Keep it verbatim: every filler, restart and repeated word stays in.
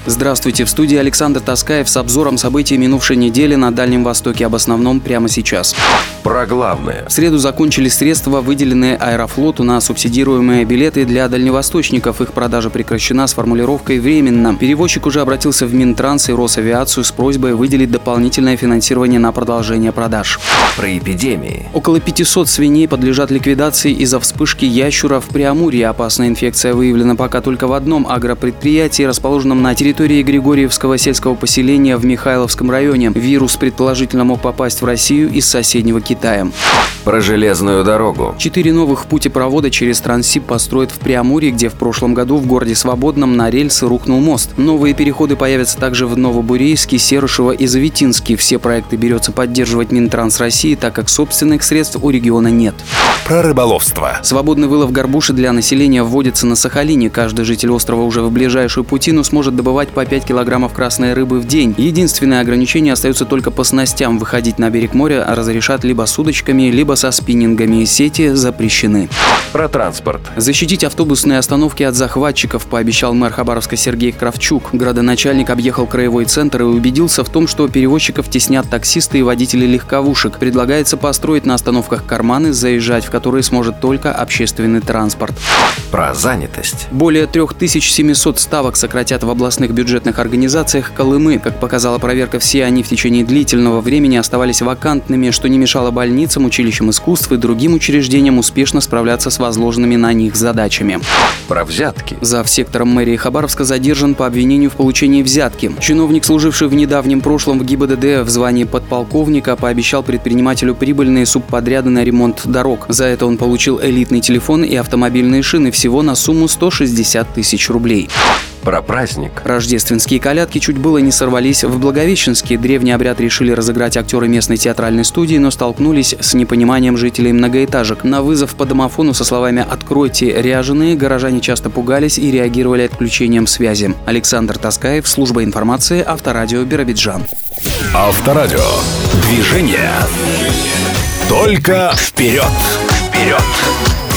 Здравствуйте, в студии Александр Таскаев с обзором событий минувшей недели на Дальнем Востоке. Об основном прямо сейчас. Про главное. В среду закончились средства, выделенные Аэрофлоту на субсидируемые билеты для дальневосточников. Их продажа прекращена с формулировкой «временно». Перевозчик уже обратился в Минтранс и Росавиацию с просьбой выделить дополнительное финансирование на продолжение продаж. Про эпидемии. Около пятисот свиней подлежат ликвидации из-за вспышки ящура в Преамурье. Опасная инфекция выявлена пока только в одном агропредприятии, расположенном на территории Григорьевского сельского поселения в Михайловском районе. Вирус предположительно мог попасть в Россию из соседнего Китая. Про железную дорогу. Четыре новых путепровода через Транссиб построят в Преамурье, где в прошлом году в городе Свободном на рельсы рухнул мост. Новые переходы появятся также в Новобурейске, Серышево и Заветинске. Все проекты берется поддерживать Минтранс России, так как собственных средств у региона нет. Про рыболовство. Свободный вылов горбуши для населения вводится на Сахалине. Каждый житель острова уже в ближайшую путину сможет добывать по пять килограммов красной рыбы в день. Единственное ограничение остается только по снастям. Выходить на берег моря разрешат либо с удочками, либо со спиннингами. Сети запрещены. Про транспорт. Защитить автобусные остановки от захватчиков пообещал мэр Хабаровска Сергей Кравчук. Градоначальник объехал краевой центр и убедился в том, что перевозчиков теснят таксисты и водители легковушек. Предлагается построить на остановках карманы, заезжать в которые сможет только общественный транспорт. Про занятость. Более три тысячи семьсот ставок сократят в областных бюджетных организациях Колымы. Как показала проверка, все они в течение длительного времени оставались вакантными, что не мешало больницам, училищам искусств и другим учреждениям успешно справляться с возложенными на них задачами. Про взятки. Завсектором мэрии Хабаровска задержан по обвинению в получении взятки. Чиновник, служивший в недавнем прошлом в ГИБДД в звании подполковника, пообещал предпринимателю прибыльные субподряды на ремонт дорог. За это он получил элитный телефон и автомобильные шины всего на сумму сто шестьдесят тысяч рублей. Про праздник. Рождественские колядки чуть было не сорвались в Благовещенске. Древний обряд решили разыграть актеры местной театральной студии, но столкнулись с непониманием жителей многоэтажек. На вызов по домофону со словами «Откройте, ряженые» горожане часто пугались и реагировали отключением связи. Александр Таскаев, служба информации, Авторадио Биробиджан. Авторадио. Движение. Только вперед. Вперед.